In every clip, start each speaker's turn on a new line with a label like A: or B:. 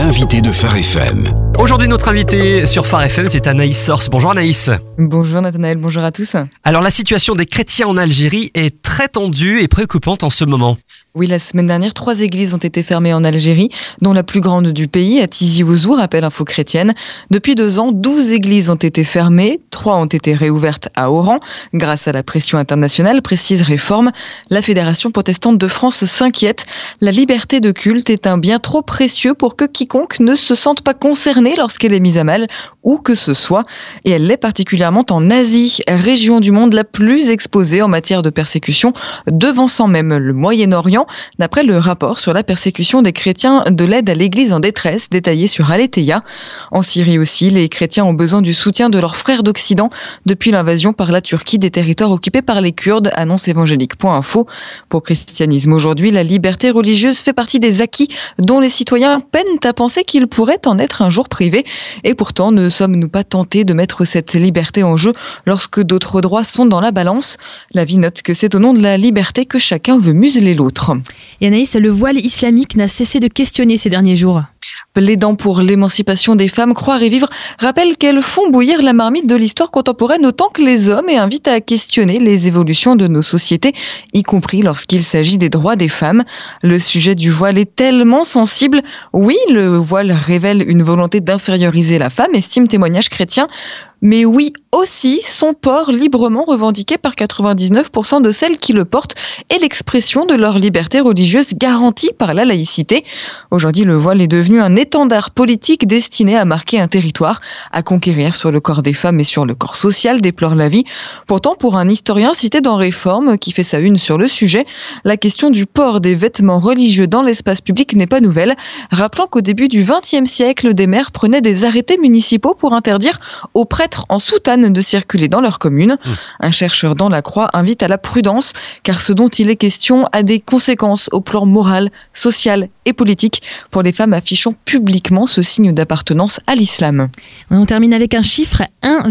A: L'invité de Phare FM.
B: Aujourd'hui, notre invité sur Phare FM, c'est Anaïs Sors. Bonjour Anaïs.
C: Bonjour Nathanaël, bonjour à tous.
B: Alors, la situation des chrétiens en Algérie est très tendue et préoccupante en ce moment.
C: Oui, la semaine dernière, 3 églises ont été fermées en Algérie, dont la plus grande du pays, à Tizi Ouzou, rappelle Info Chrétienne. Depuis 2 ans, 12 églises ont été fermées, 3 ont été réouvertes à Oran, grâce à la pression internationale, précise Réforme. La Fédération protestante de France s'inquiète. La liberté de culte est un bien trop précieux pour que quiconque ne se sente pas concerné lorsqu'elle est mise à mal, où que ce soit. Et elle l'est particulièrement en Asie, région du monde la plus exposée en matière de persécution, devançant même le Moyen-Orient, d'après le rapport sur la persécution des chrétiens de l'aide à l'église en détresse, détaillé sur Aletheia. En Syrie aussi, les chrétiens ont besoin du soutien de leurs frères d'Occident depuis l'invasion par la Turquie des territoires occupés par les Kurdes, annonce évangélique.info. Pour Christianisme aujourd'hui, la liberté religieuse fait partie des acquis dont les citoyens peinent à penser qu'ils pourraient en être un jour privés. Et pourtant, ne sommes-nous pas tentés de mettre cette liberté en jeu lorsque d'autres droits sont dans la balance ? La vie note que c'est au nom de la liberté que chacun veut museler l'autre.
D: Et Anaïs, le voile islamique n'a cessé de questionner ces derniers jours.
C: Plaidant pour l'émancipation des femmes, Croire et Vivre rappelle qu'elles font bouillir la marmite de l'histoire contemporaine autant que les hommes et invitent à questionner les évolutions de nos sociétés, y compris lorsqu'il s'agit des droits des femmes. Le sujet du voile est tellement sensible. Oui, le voile révèle une volonté d'inférioriser la femme, estime Témoignage chrétien. Mais oui, aussi, son port librement revendiqué par 99% de celles qui le portent est l'expression de leur liberté religieuse garantie par la laïcité. Aujourd'hui, le voile est devenu un étendard politique destiné à marquer un territoire, à conquérir sur le corps des femmes et sur le corps social, déplore la vie. Pourtant, pour un historien cité dans Réforme, qui fait sa une sur le sujet, la question du port des vêtements religieux dans l'espace public n'est pas nouvelle, rappelant qu'au début du XXe siècle, des maires prenaient des arrêtés municipaux pour interdire aux prêtres en soutane de circuler dans leur commune. Un chercheur dans la Croix invite à la prudence, car ce dont il est question a des conséquences au plan moral, social et politique pour les femmes affichant publiquement ce signe d'appartenance à l'islam.
D: On termine avec un chiffre,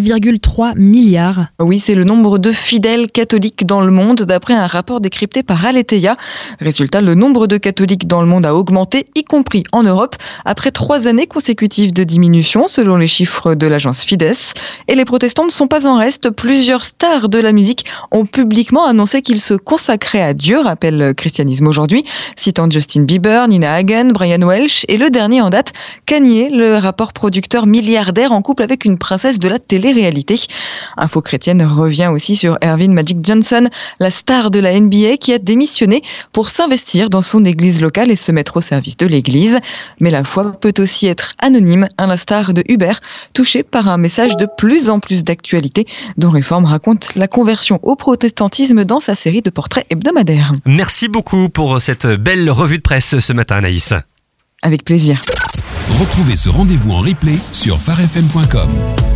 D: 1,3 milliard.
C: Oui, c'est le nombre de fidèles catholiques dans le monde, d'après un rapport décrypté par Aletheia. Résultat, le nombre de catholiques dans le monde a augmenté, y compris en Europe, après 3 années consécutives de diminution, selon les chiffres de l'agence Fides. Et les protestants ne sont pas en reste. Plusieurs stars de la musique ont publiquement annoncé qu'ils se consacraient à Dieu, rappelle Christianisme aujourd'hui, citant Justin Bieber, Nina Hagen, Brian Welch et le dernier en date, Kanye, le rappeur producteur milliardaire en couple avec une princesse de la télé-réalité. Info Chrétienne revient aussi sur Ervin Magic Johnson, la star de la NBA qui a démissionné pour s'investir dans son église locale et se mettre au service de l'église. Mais la foi peut aussi être anonyme, à l'instar de Hubert, touché par un message de plus en plus d'actualité, dont Réforme raconte la conversion au protestantisme dans sa série de portraits hebdomadaires.
B: Merci beaucoup pour cette belle revue de presse ce matin, Anaïs.
C: Avec plaisir.
A: Retrouvez ce rendez-vous en replay sur pharefm.com.